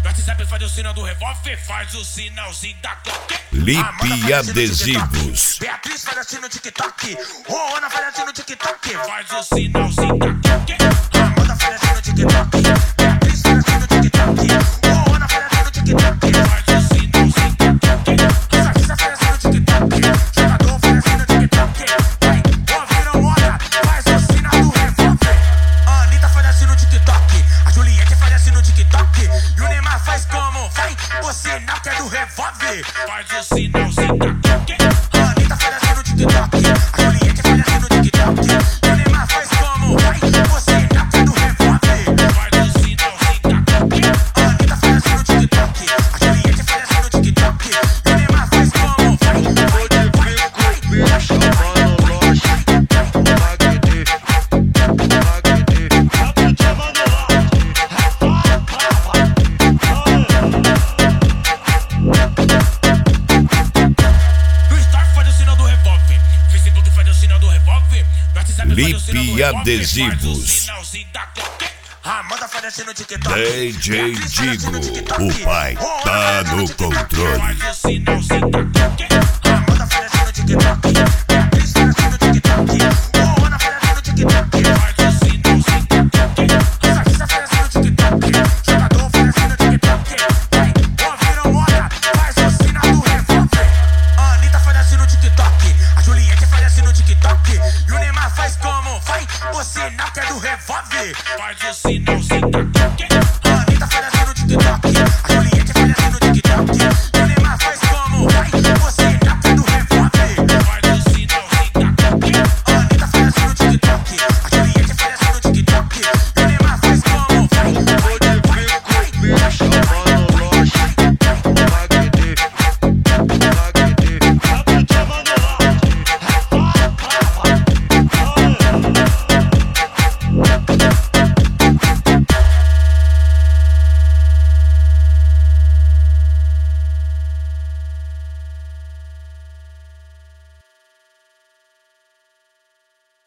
WhatsApp faz o sinal do revólver, faz o sinalzinho da Glock. Lipe Adesivos. Beatriz faz assim no TikTok. Ana faz assim no TikTok. Faz o sinalzinho da Glock. Amanda faz assim no TikTok. Beatriz faz assim no TikTok. Ana faz assim no TikTok. Faz o sinalzinho da Glock. Sarissa faz assim no TikTok. Jogador faz assim no TikTok. Vai, ouviram moda, faz o sinal do revólver. Anitta faz assim no TikTok. A Juliette faz assim no TikTok. E o Neymar faz como? Vai, o sinal que é do revólver. Faz o sinalzinho da Glock. Anitta faz assim no TikTok. A Juliette faz assim no TikTok. E o Neymar faz como? Vai, o sinal que é do revólver. Faz o sinalzinho da Glock. Anitta faz assim no TikTok. A Juliette faz assim no TikTok. E o Neymar faz como? Vai, Lipe Adesivos. Amanda faz assim no TikTok. DJ Digo, o pai tá no controle. Faz o sinalzinho da Glock. Amanda faz assim no TikTok. Beatriz faz assim no TikTok. Ana faz assim no TikTok. Faz o sinalzinho da Glock. Sarissa faz assim no TikTok. Jogador faz assim no TikTok. Vai, ouviram moda, faz o sinal do revólver. Anitta faz assim no TikTok. A Juliette faz assim no TikTok. E o Neymar faz como? Vai, o sinal que é do revólver. Faz o sinalzinho da Glock. Anitta faz assim no TikTok. A Juliette faz assim no TikTok.